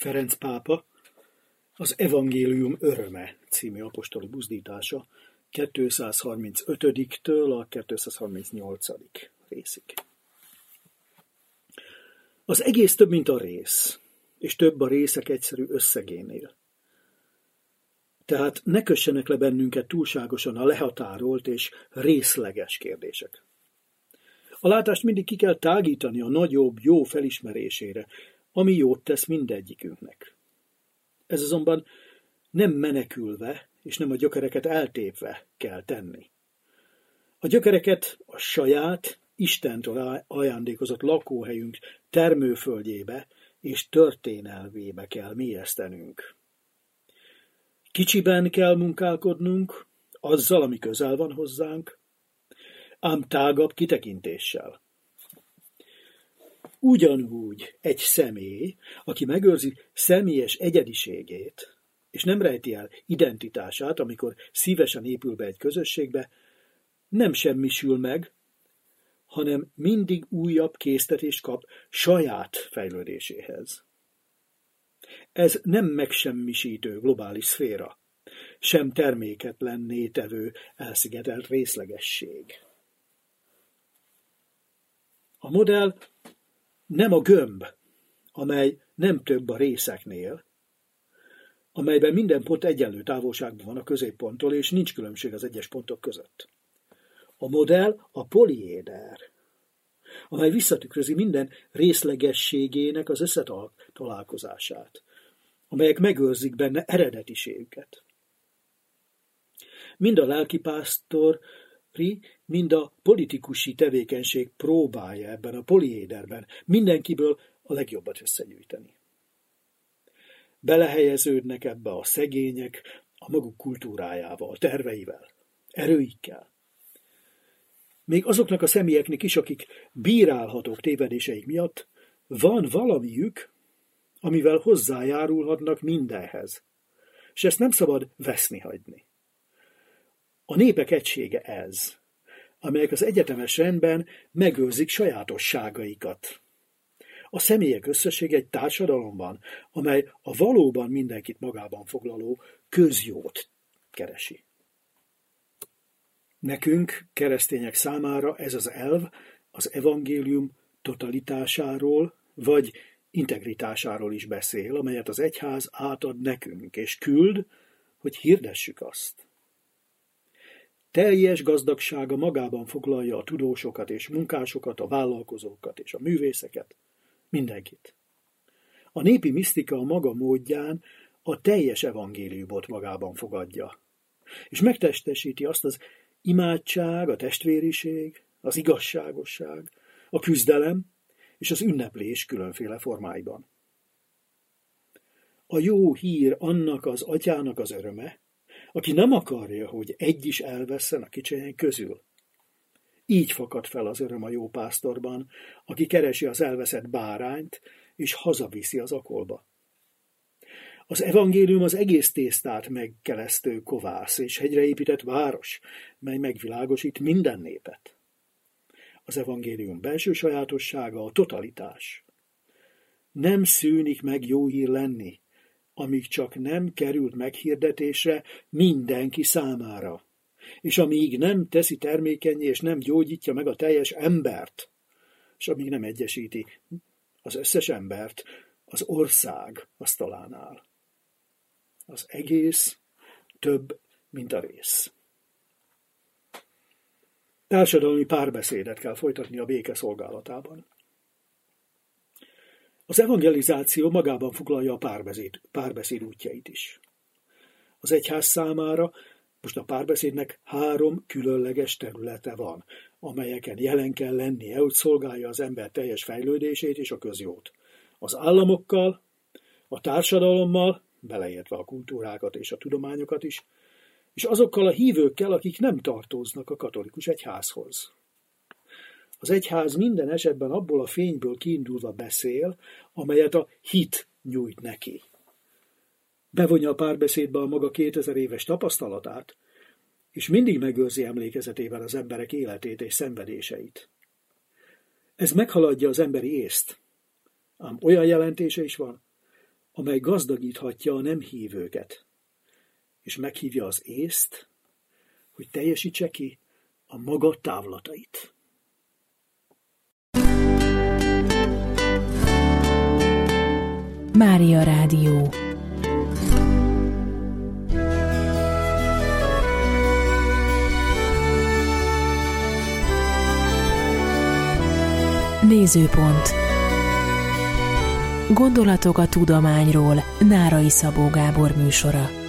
Ferenc pápa az Evangélium öröme című apostoli buzdítása 235-től a 238. részig. Az egész több, mint a rész, és több a részek egyszerű összegénél. Tehát ne kössenek le bennünket túlságosan a lehatárolt és részleges kérdések. A látást mindig ki kell tágítani a nagyobb, jó felismerésére, ami jót tesz mindegyikünknek. Ez azonban nem menekülve, és nem a gyökereket eltépve kell tenni. A gyökereket a saját, Istentől ajándékozott lakóhelyünk termőföldjébe és történelmébe kell mélyesztenünk. Kicsiben kell munkálkodnunk, azzal, ami közel van hozzánk, ám tágabb kitekintéssel. Ugyanúgy egy személy, aki megőrzi személyes egyediségét, és nem rejti el identitását, amikor szívesen épül be egy közösségbe, nem semmisül meg, hanem mindig újabb késztetést kap saját fejlődéséhez. Ez nem megsemmisítő globális szféra, sem terméketlenné tevő elszigetelt részlegesség. A modell nem a gömb, amely nem több a részeknél, amelyben minden pont egyenlő távolságban van a középponttól, és nincs különbség az egyes pontok között. A modell a poliéder, amely visszatükrözi minden részlegességének az összetalálkozását, amelyek megőrzik benne eredetiségüket. Mind a lelkipásztori, mind a politikusi tevékenység próbálja ebben a poliéderben mindenkiből a legjobbat összegyűjteni. Belehelyeződnek ebbe a szegények a maguk kultúrájával, terveivel, erőikkel. Még azoknak a személyeknek is, akik bírálhatók tévedéseik miatt, van valamiük, amivel hozzájárulhatnak mindenhez, és ezt nem szabad veszni hagyni. A népek egysége ez, amelyek az egyetemes rendben megőrzik sajátosságaikat. A személyek összessége egy társadalomban, amely a valóban mindenkit magában foglaló közjót keresi. Nekünk, keresztények számára ez az elv az evangélium totalitásáról vagy integritásáról is beszél, amelyet az egyház átad nekünk, és küld, hogy hirdessük azt. Teljes gazdagsága magában foglalja a tudósokat és munkásokat, a vállalkozókat és a művészeket, mindenkit. A népi misztika a maga módján a teljes evangéliumot magában fogadja, és megtestesíti azt az imádság, a testvériség, az igazságosság, a küzdelem és az ünneplés különféle formáiban. A jó hír annak az atyának az öröme, aki nem akarja, hogy egy is elvesszen a kicsinyek közül. Így fakad fel az öröm a jó pásztorban, aki keresi az elveszett bárányt, és hazaviszi az akolba. Az evangélium az egész tésztát megkelesztő kovász és hegyre épített város, mely megvilágosít minden népet. Az evangélium belső sajátossága a totalitás. Nem szűnik meg jó hír lenni, amíg csak nem került meghirdetésre mindenki számára, és amíg nem teszi termékennyé és nem gyógyítja meg a teljes embert, és amíg nem egyesíti az összes embert az ország asztalánál. Az egész több, mint a rész. Társadalmi párbeszédet kell folytatni a béke szolgálatában. Az evangelizáció magában foglalja a párbeszéd útjait is. Az egyház számára most a párbeszédnek 3 különleges területe van, amelyeken jelen kell lennie, hogy szolgálja az ember teljes fejlődését és a közjót. Az államokkal, a társadalommal, beleértve a kultúrákat és a tudományokat is, és azokkal a hívőkkel, akik nem tartoznak a katolikus egyházhoz. Az egyház minden esetben abból a fényből kiindulva beszél, amelyet a hit nyújt neki. Bevonja a párbeszédbe a maga 2000 éves tapasztalatát, és mindig megőrzi emlékezetével az emberek életét és szenvedéseit. Ez meghaladja az emberi észt, ám olyan jelentése is van, amely gazdagíthatja a nem hívőket, és meghívja az észt, hogy teljesítse ki a maga távlatait. Mária Rádió. Nézőpont. Gondolatok a tudományról. Nárai Szabó Gábor műsora.